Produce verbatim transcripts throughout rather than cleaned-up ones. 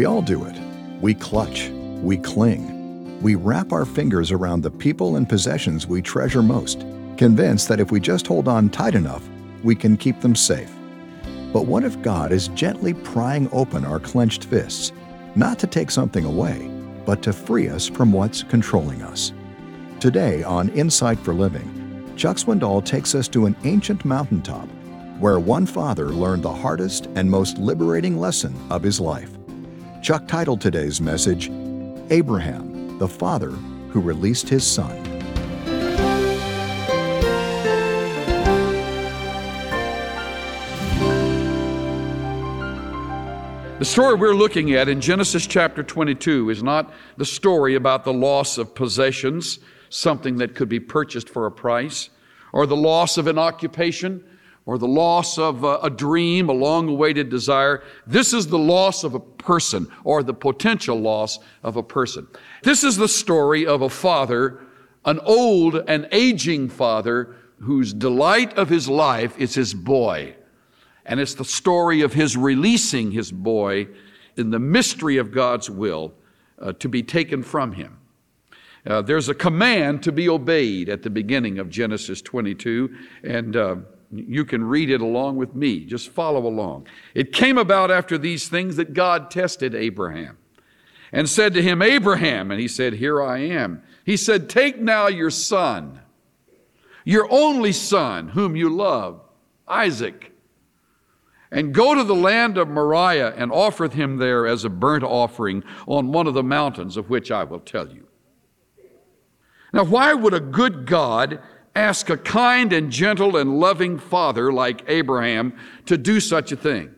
We all do it. We clutch. We cling. We wrap our fingers around the people and possessions we treasure most, convinced that if we just hold on tight enough, we can keep them safe. But what if God is gently prying open our clenched fists, not to take something away, but to free us from what's controlling us? Today on Insight for Living, Chuck Swindoll takes us to an ancient mountaintop where one father learned the hardest and most liberating lesson of his life. Chuck titled today's message, Abraham, the father who released his son. The story we're looking at in Genesis chapter twenty-two is not the story about the loss of possessions, something that could be purchased for a price, or the loss of an occupation, or the loss of a, a dream, a long-awaited desire. This is the loss of a person, or the potential loss of a person. This is the story of a father, an old and aging father, whose delight of his life is his boy. And it's the story of his releasing his boy in the mystery of God's will uh, to be taken from him. Uh, there's a command to be obeyed at the beginning of Genesis twenty-two, and uh, you can read it along with me. Just follow along. It came about after these things that God tested Abraham and said to him, Abraham, and he said, here I am. He said, take now your son, your only son, whom you love, Isaac, and go to the land of Moriah and offer him there as a burnt offering on one of the mountains of which I will tell you. Now, why would a good God ask a kind and gentle and loving father like Abraham to do such a thing?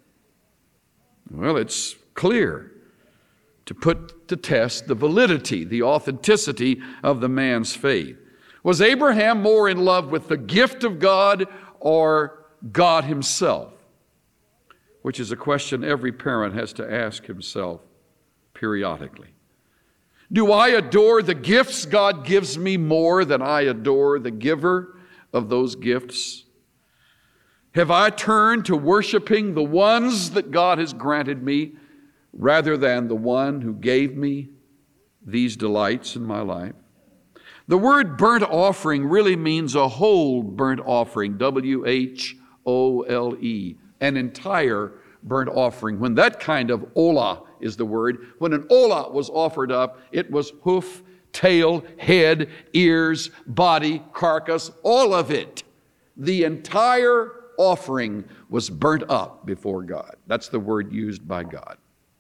Well, it's clear to put to test the validity, the authenticity of the man's faith. Was Abraham more in love with the gift of God or God himself? Which is a question every parent has to ask himself periodically. Do I adore the gifts God gives me more than I adore the giver of those gifts? Have I turned to worshiping the ones that God has granted me rather than the one who gave me these delights in my life? The word burnt offering really means a whole burnt offering, W H O L E, an entire burnt offering. When that kind of olah is the word, when an olah was offered up, it was hoof, tail, head, ears, body, carcass, all of it. The entire offering was burnt up before God. That's the word used by God.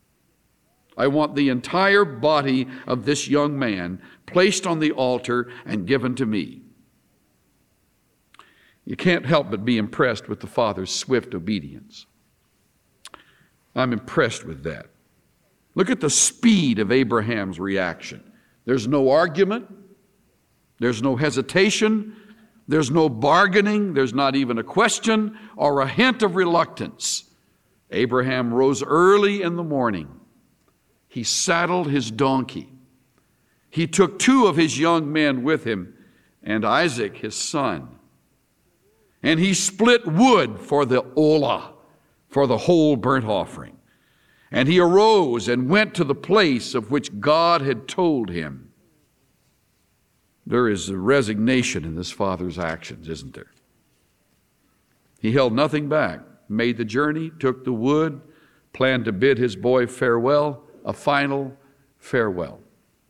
I want the entire body of this young man placed on the altar and given to me. You can't help but be impressed with the father's swift obedience. I'm impressed with that. Look at the speed of Abraham's reaction. There's no argument. There's no hesitation. There's no bargaining. There's not even a question or a hint of reluctance. Abraham rose early in the morning. He saddled his donkey. He took two of his young men with him and Isaac, his son. And he split wood for the olah, for the whole burnt offering. And he arose and went to the place of which God had told him. There is a resignation in this father's actions, isn't there? He held nothing back, made the journey, took the wood, planned to bid his boy farewell, a final farewell.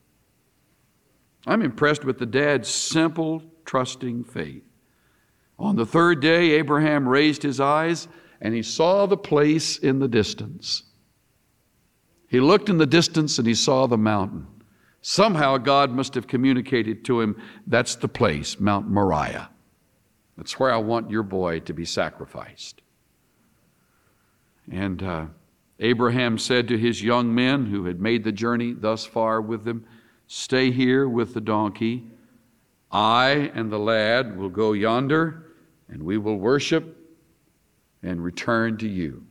I'm impressed with the dad's simple, trusting faith. On the third day, Abraham raised his eyes and he saw the place in the distance. He looked in the distance and he saw the mountain. Somehow God must have communicated to him, that's the place, Mount Moriah. That's where I want your boy to be sacrificed. And uh, Abraham said to his young men who had made the journey thus far with them, stay here with the donkey. I and the lad will go yonder and we will worship and return to you.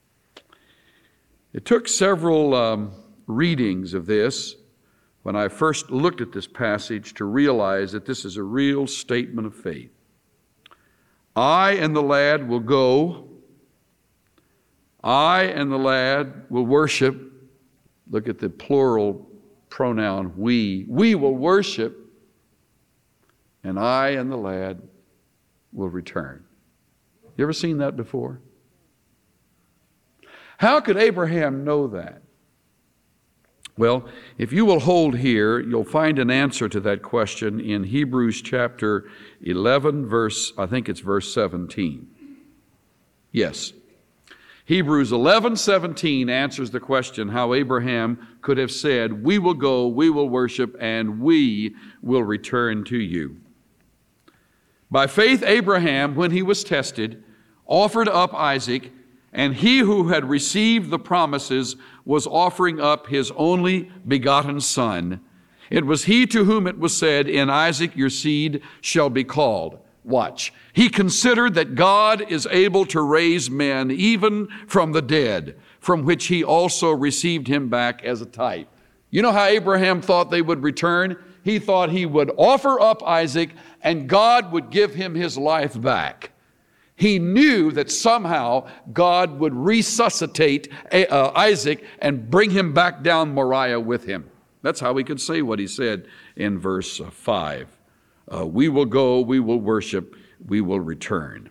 It took several um, readings of this when I first looked at this passage to realize that this is a real statement of faith. I and the lad will go. I and the lad will worship Look at the plural pronoun, we. We will worship, and I and the lad will return. You ever seen that before? How could Abraham know that? Well, if you will hold here, you'll find an answer to that question in Hebrews chapter eleven, verse, I think it's verse seventeen. Yes. Hebrews eleven seventeen answers the question how Abraham could have said, we will go, we will worship, and we will return to you. By faith, Abraham, when he was tested, offered up Isaac, and he who had received the promises was offering up his only begotten son. It was he to whom it was said, in Isaac your seed shall be called. Watch. He considered that God is able to raise men even from the dead, from which he also received him back as a type. You know how Abraham thought they would return? He thought he would offer up Isaac and God would give him his life back. He knew that somehow God would resuscitate uh, Isaac and bring him back down Moriah with him. That's how he could say what he said in verse five. Uh, we will go, we will worship, we will return.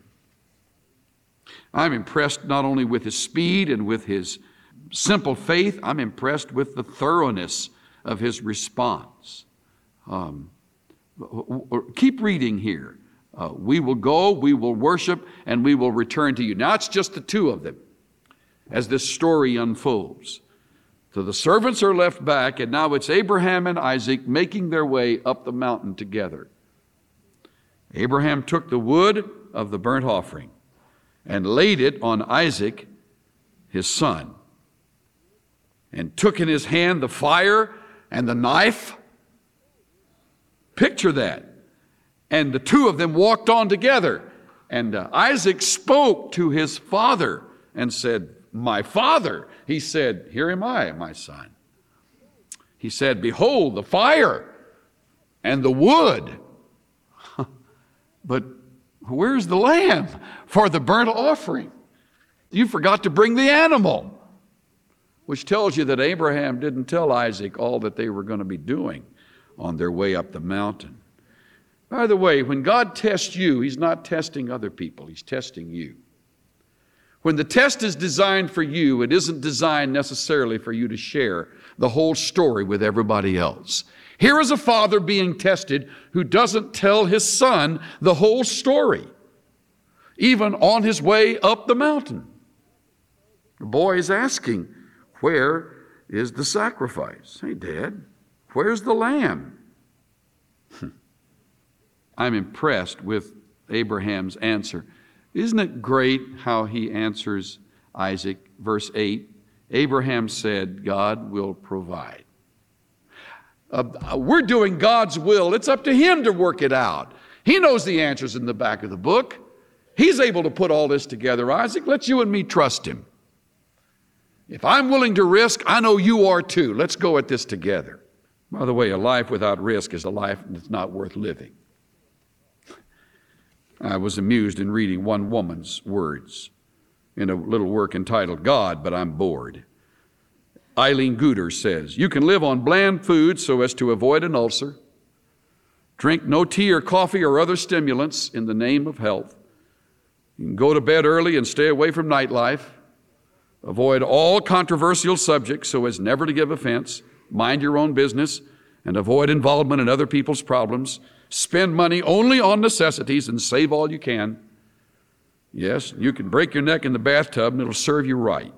I'm impressed not only with his speed and with his simple faith, I'm impressed with the thoroughness of his response. Um, keep reading here. Uh, we will go, we will worship, and we will return to you. Now it's just the two of them as this story unfolds. So the servants are left back, and now it's Abraham and Isaac making their way up the mountain together. Abraham took the wood of the burnt offering and laid it on Isaac, his son, and took in his hand the fire and the knife. Picture that. And the two of them walked on together. And uh, Isaac spoke to his father and said, my father. He said, here am I, my son. He said, behold, the fire and the wood. But where's the lamb for the burnt offering? You forgot to bring the animal. Which tells you that Abraham didn't tell Isaac all that they were going to be doing on their way up the mountain. By the way, when God tests you, He's not testing other people. He's testing you. When the test is designed for you, it isn't designed necessarily for you to share the whole story with everybody else. Here is a father being tested who doesn't tell his son the whole story, even on his way up the mountain. The boy is asking, where is the sacrifice? Hey, Dad, where's the lamb? I'm impressed with Abraham's answer. Isn't it great how he answers Isaac? Verse eight, Abraham said, God will provide. Uh, we're doing God's will. It's up to Him to work it out. He knows the answers in the back of the book. He's able to put all this together. Isaac, let you and me trust Him. If I'm willing to risk, I know you are too. Let's go at this together. By the way, a life without risk is a life that's not worth living. I was amused in reading one woman's words in a little work entitled, God, But I'm Bored. Eileen Gooder says, you can live on bland food so as to avoid an ulcer, drink no tea or coffee or other stimulants in the name of health. You can go to bed early and stay away from nightlife, avoid all controversial subjects so as never to give offense, mind your own business, and avoid involvement in other people's problems. Spend money only on necessities and save all you can. Yes, you can break your neck in the bathtub and it'll serve you right.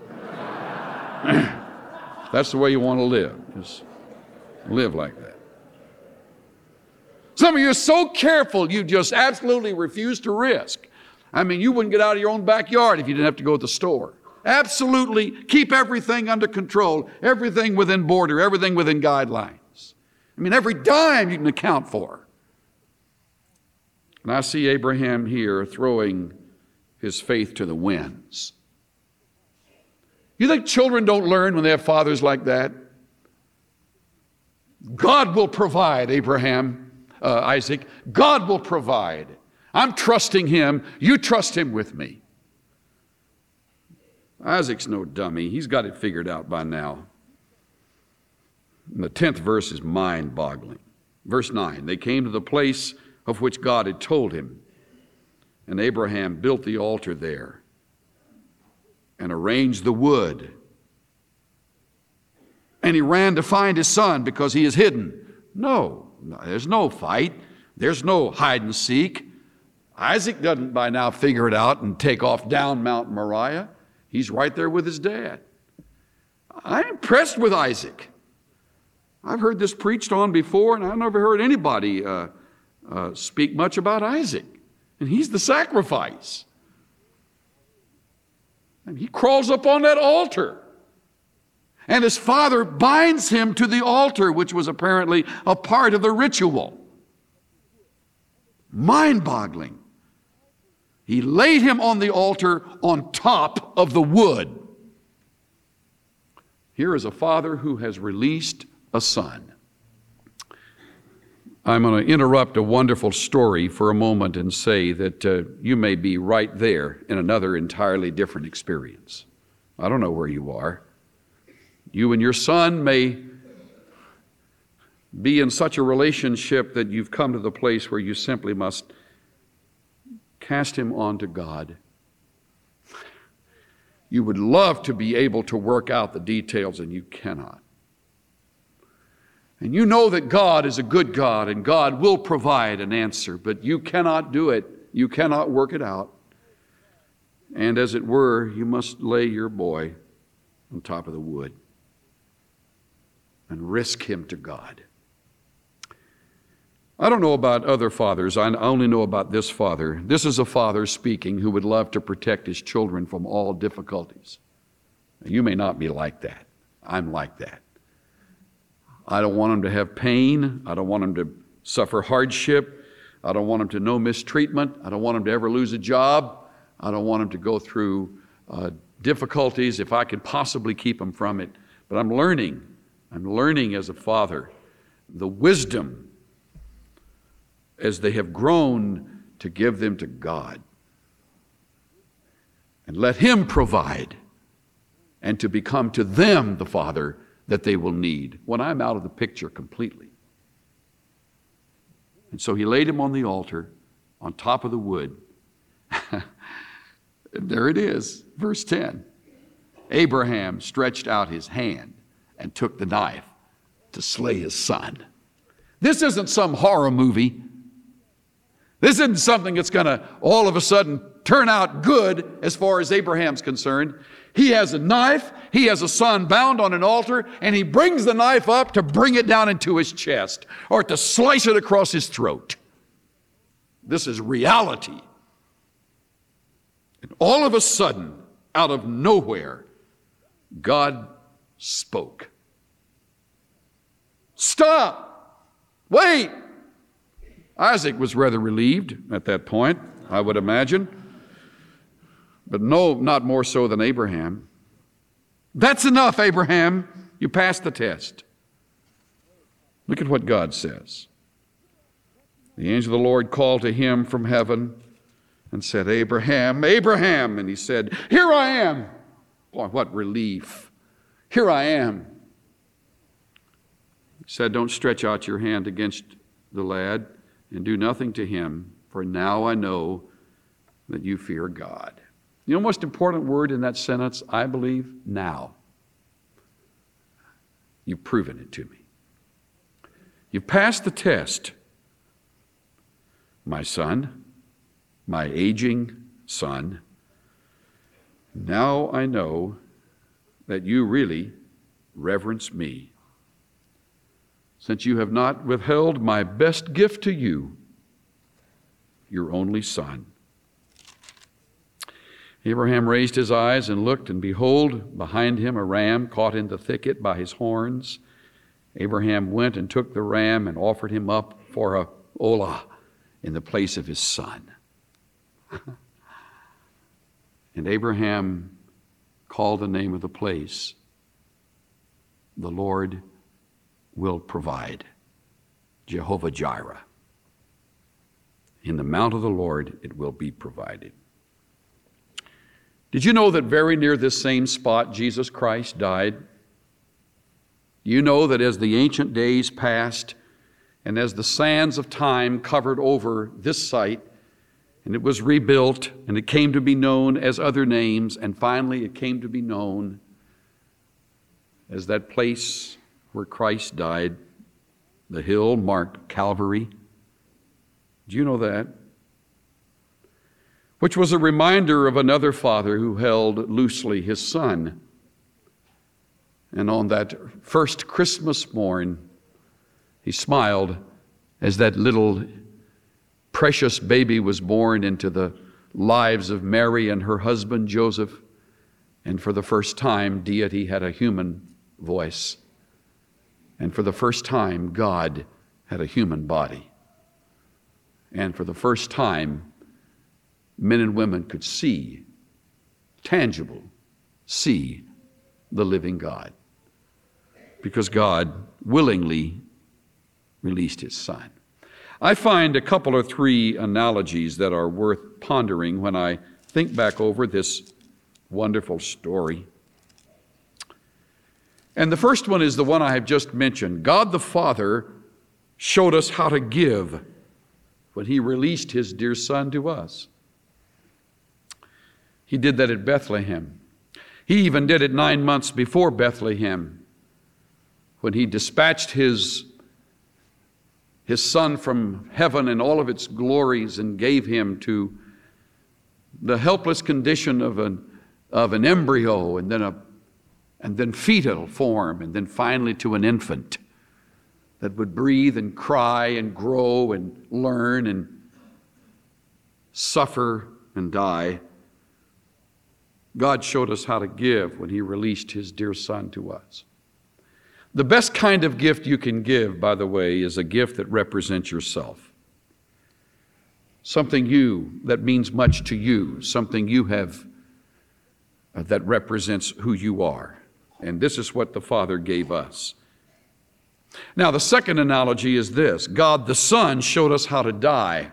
That's the way you want to live. Just live like that. Some of you are so careful, you just absolutely refuse to risk. I mean, you wouldn't get out of your own backyard if you didn't have to go to the store. Absolutely keep everything under control, everything within border, everything within guidelines. I mean, every dime you can account for. And I see Abraham here throwing his faith to the winds. You think children don't learn when they have fathers like that? God will provide, Abraham, uh, Isaac. God will provide. I'm trusting Him. You trust Him with me. Isaac's no dummy. He's got it figured out by now. And the tenth verse is mind-boggling. Verse nine, they came to the place of which God had told him, and Abraham built the altar there and arranged the wood. And he ran to find his son because he is hidden. No, there's no fight. There's no hide and seek. Isaac doesn't by now figure it out and take off down Mount Moriah. He's right there with his dad. I'm impressed with Isaac. I've heard this preached on before, and I've never heard anybody uh, uh, speak much about Isaac. And he's the sacrifice. And he crawls up on that altar. And his father binds him to the altar, which was apparently a part of the ritual. Mind-boggling. He laid him on the altar on top of the wood. Here is a father who has released a son. I'm going to interrupt a wonderful story for a moment and say that uh, you may be right there in another entirely different experience. I don't know where you are. You and your son may be in such a relationship that you've come to the place where you simply must cast him on to God. You would love to be able to work out the details, and you cannot. And you know that God is a good God, and God will provide an answer, but you cannot do it. You cannot work it out. And as it were, you must lay your boy on top of the wood and risk him to God. I don't know about other fathers. I only know about this father. This is a father speaking who would love to protect his children from all difficulties. You may not be like that. I'm like that. I don't want them to have pain. I don't want them to suffer hardship. I don't want them to know mistreatment. I don't want them to ever lose a job. I don't want them to go through uh, difficulties if I could possibly keep them from it. But I'm learning. I'm learning as a father the wisdom as they have grown to give them to God and let Him provide and to become to them the Father that they will need when I'm out of the picture completely. And so he laid him on the altar on top of the wood. There it is, verse ten. Abraham stretched out his hand and took the knife to slay his son. This isn't some horror movie. This isn't something that's going to all of a sudden turn out good as far as Abraham's concerned. He has a knife, he has a son bound on an altar, and he brings the knife up to bring it down into his chest or to slice it across his throat. This is reality. And all of a sudden, out of nowhere, God spoke. Stop! Wait! Isaac was rather relieved at that point, I would imagine. But no, not more so than Abraham. That's enough, Abraham. You passed the test. Look at what God says. The angel of the Lord called to him from heaven and said, Abraham, Abraham. And he said, here I am. Boy, what relief. Here I am. He said, don't stretch out your hand against the lad and do nothing to him, for now I know that you fear God. You know the most important word in that sentence, I believe? Now. You've proven it to me. You've passed the test, my son, my aging son. Now I know that you really reverence me, since you have not withheld my best gift to you, your only son. Abraham raised his eyes and looked, and behold, behind him a ram caught in the thicket by his horns. Abraham went and took the ram and offered him up for a olah in the place of his son. And Abraham called the name of the place, the Lord will provide, Jehovah Jireh. In the mount of the Lord it will be provided. Did you know that very near this same spot Jesus Christ died? You know that as the ancient days passed, and as the sands of time covered over this site, and it was rebuilt, and it came to be known as other names, and finally it came to be known as that place where Christ died, the hill marked Calvary. Do you know that? Which was a reminder of another father who held loosely his son. And on that first Christmas morn, he smiled as that little precious baby was born into the lives of Mary and her husband Joseph. And for the first time, deity had a human voice. And for the first time, God had a human body. And for the first time, men and women could see, tangible, see the living God. Because God willingly released his son. I find a couple or three analogies that are worth pondering when I think back over this wonderful story. And the first one is the one I have just mentioned. God the Father showed us how to give when he released his dear son to us. He did that at Bethlehem. He even did it nine months before Bethlehem when he dispatched his, his son from heaven and all of its glories and gave him to the helpless condition of an, of an embryo and then a and then fetal form, and then finally to an infant that would breathe and cry and grow and learn and suffer and die. God showed us how to give when he released his dear son to us. The best kind of gift you can give, by the way, is a gift that represents yourself. Something you, that means much to you, something you have uh, that represents who you are. And this is what the Father gave us. Now, the second analogy is this. God the Son showed us how to die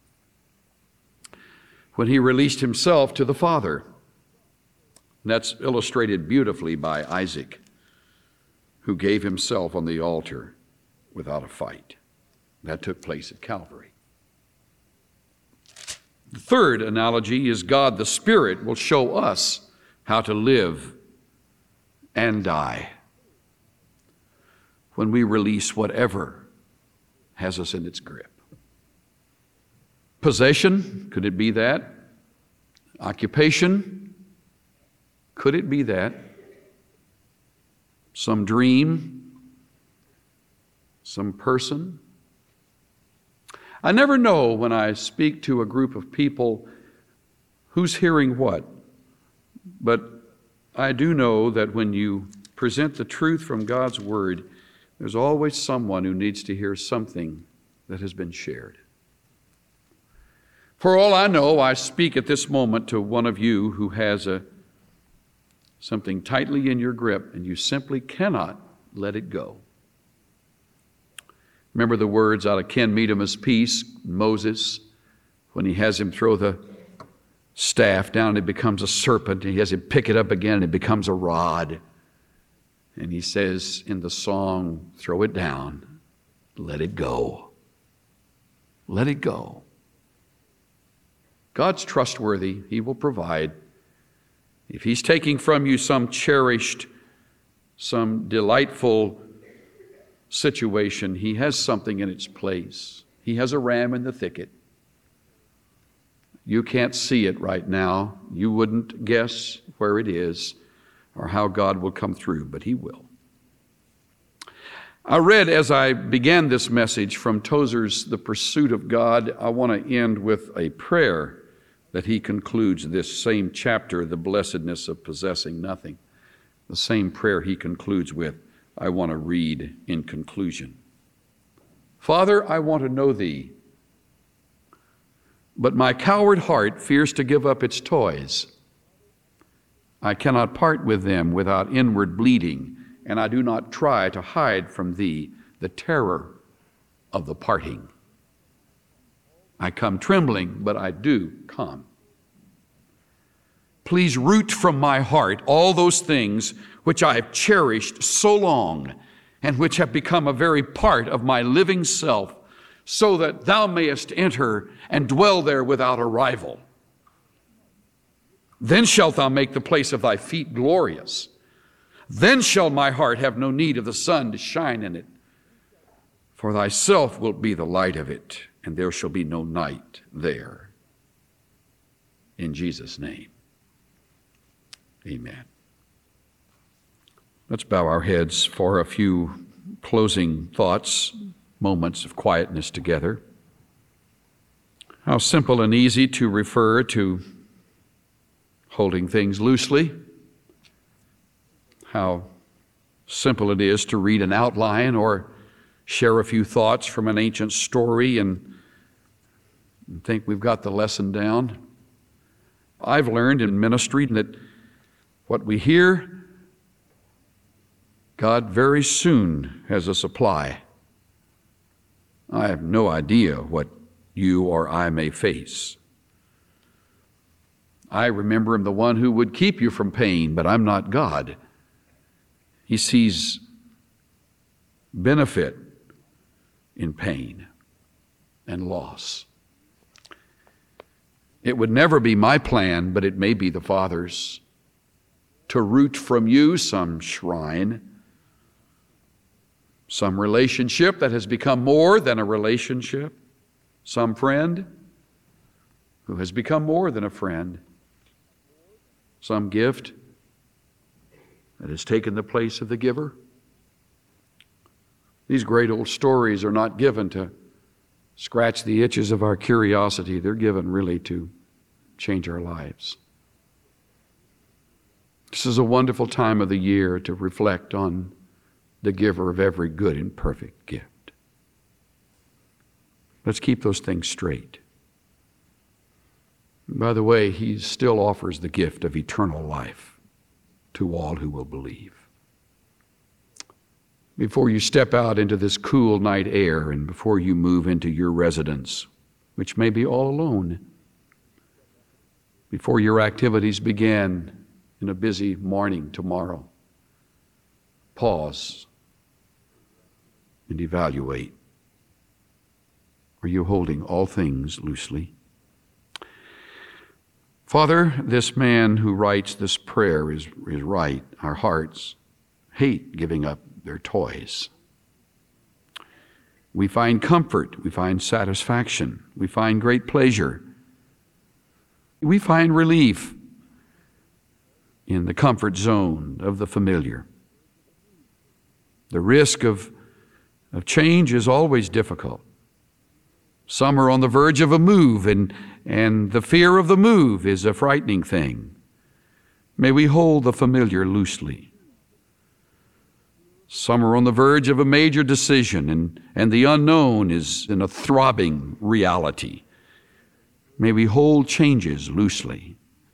when he released himself to the Father. And that's illustrated beautifully by Isaac, who gave himself on the altar without a fight. That took place at Calvary. The third analogy is God the Spirit will show us how to live and die when we release whatever has us in its grip. Possession, could it be that? Occupation, could it be that? Some dream, some person. I never know when I speak to a group of people who's hearing what, but I do know that when you present the truth from God's Word, there's always someone who needs to hear something that has been shared. For all I know, I speak at this moment to one of you who has a something tightly in your grip, and you simply cannot let it go. Remember the words out of Ken Meadham's piece, Moses, when he has him throw the staff down, it becomes a serpent, and he has him pick it up again, and it becomes a rod. And he says in the song, throw it down, let it go. Let it go. God's trustworthy. He will provide. If he's taking from you some cherished, some delightful situation, he has something in its place. He has a ram in the thicket. You can't see it right now. You wouldn't guess where it is or how God will come through, but he will. I read as I began this message from Tozer's The Pursuit of God. I want to end with a prayer that he concludes this same chapter, The Blessedness of Possessing Nothing. The same prayer he concludes with, I want to read in conclusion. Father, I want to know thee, but my coward heart fears to give up its toys. I cannot part with them without inward bleeding, and I do not try to hide from thee the terror of the parting. I come trembling, but I do come. Please root from my heart all those things which I have cherished so long and which have become a very part of my living self, so that thou mayest enter and dwell there without a rival. Then shalt thou make the place of thy feet glorious. Then shall my heart have no need of the sun to shine in it. For thyself wilt be the light of it, and there shall be no night there. In Jesus' name, amen. Let's bow our heads for a few closing thoughts, moments of quietness together. How simple and easy to refer to holding things loosely. How simple it is to read an outline or share a few thoughts from an ancient story and think we've got the lesson down. I've learned in ministry that what we hear, God very soon has a supply. I have no idea what you or I may face. I remember Him, the one who would keep you from pain, but I'm not God. He sees benefit in pain and loss. It would never be my plan, but it may be the Father's, to root from you some shrine, some relationship that has become more than a relationship, some friend who has become more than a friend, some gift that has taken the place of the giver. These great old stories are not given to scratch the itches of our curiosity. They're given really to change our lives. This is a wonderful time of the year to reflect on the giver of every good and perfect gift. Let's keep those things straight. By the way, He still offers the gift of eternal life to all who will believe. Before you step out into this cool night air and before you move into your residence, which may be all alone, before your activities begin in a busy morning tomorrow, pause and evaluate. Are you holding all things loosely? Father, this man who writes this prayer is, is right. Our hearts hate giving up their toys. We find comfort, we find satisfaction, we find great pleasure. We find relief in the comfort zone of the familiar. The risk of, of change is always difficult. Some are on the verge of a move, and, and the fear of the move is a frightening thing. May we hold the familiar loosely. Some are on the verge of a major decision, and, and the unknown is in a throbbing reality. May we hold changes loosely.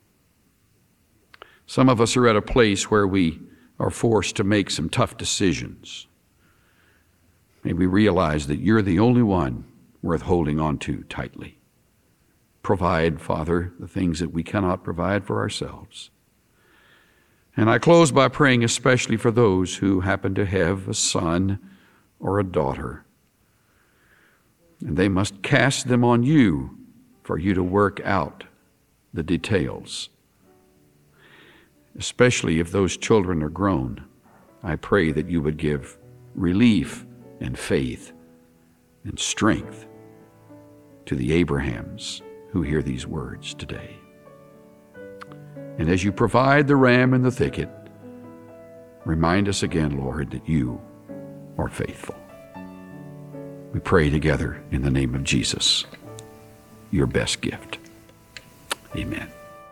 Some of us are at a place where we are forced to make some tough decisions. May we realize that you're the only one worth holding on to tightly. Provide, Father, the things that we cannot provide for ourselves. And I close by praying especially for those who happen to have a son or a daughter. And they must cast them on you for you to work out the details. Especially if those children are grown, I pray that you would give relief and faith and strength to the Abrahams who hear these words today. And as you provide the ram in the thicket, remind us again, Lord, that you are faithful. We pray together in the name of Jesus, your best gift. Amen.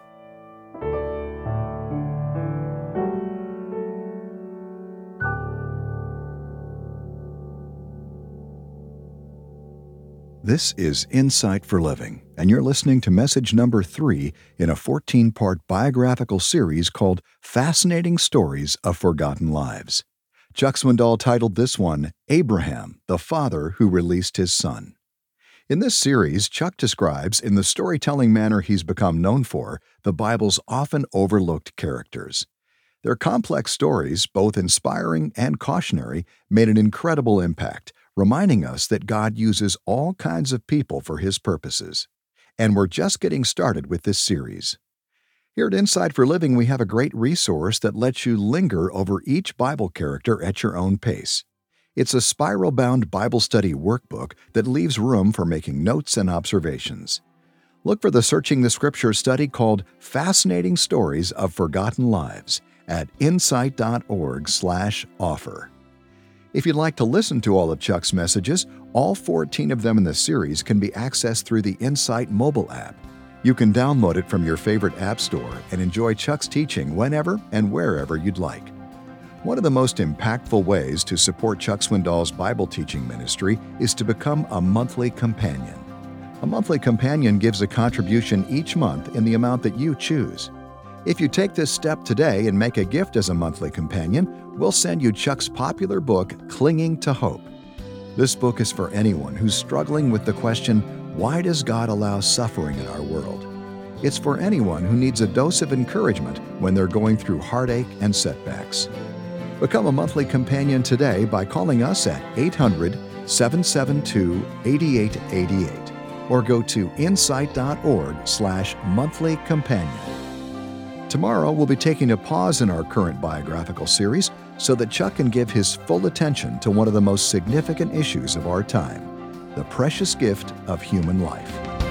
This is Insight for Living, and you're listening to message number three in a fourteen-part biographical series called Fascinating Stories of Forgotten Lives. Chuck Swindoll titled this one, Abraham, the Father Who Released His Son. In this series, Chuck describes, in the storytelling manner he's become known for, the Bible's often overlooked characters. Their complex stories, both inspiring and cautionary, made an incredible impact, reminding us that God uses all kinds of people for His purposes. And we're just getting started with this series. Here at Insight for Living, we have a great resource that lets you linger over each Bible character at your own pace. It's a spiral-bound Bible study workbook that leaves room for making notes and observations. Look for the Searching the Scriptures study called Fascinating Stories of Forgotten Lives at insight.org slash offer. If you'd like to listen to all of Chuck's messages, all fourteen of them in the series can be accessed through the Insight mobile app. You can download it from your favorite app store and enjoy Chuck's teaching whenever and wherever you'd like. One of the most impactful ways to support Chuck Swindoll's Bible teaching ministry is to become a monthly companion. A monthly companion gives a contribution each month in the amount that you choose. If you take this step today and make a gift as a monthly companion, we'll send you Chuck's popular book, Clinging to Hope. This book is for anyone who's struggling with the question, why does God allow suffering in our world? It's for anyone who needs a dose of encouragement when they're going through heartache and setbacks. Become a monthly companion today by calling us at eight hundred, seven seven two, eight eight eight eight or go to insight.org slash monthly companion. Tomorrow we'll be taking a pause in our current biographical series so that Chuck can give his full attention to one of the most significant issues of our time, the precious gift of human life.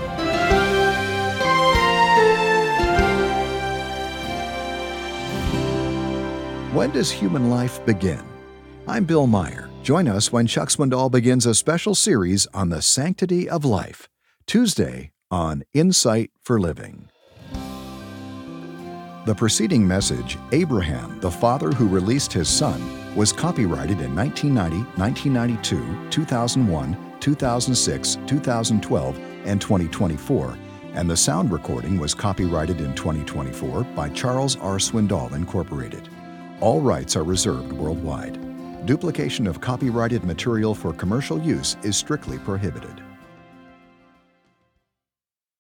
When does human life begin? I'm Bill Meyer. Join us when Chuck Swindoll begins a special series on the sanctity of life, Tuesday on Insight for Living. The preceding message, Abraham, the father who released his son, was copyrighted in nineteen ninety, nineteen ninety-two, two thousand one, two thousand six, two thousand twelve, and twenty twenty-four, and the sound recording was copyrighted in twenty twenty-four by Charles R. Swindoll, Incorporated. All rights are reserved worldwide. Duplication of copyrighted material for commercial use is strictly prohibited.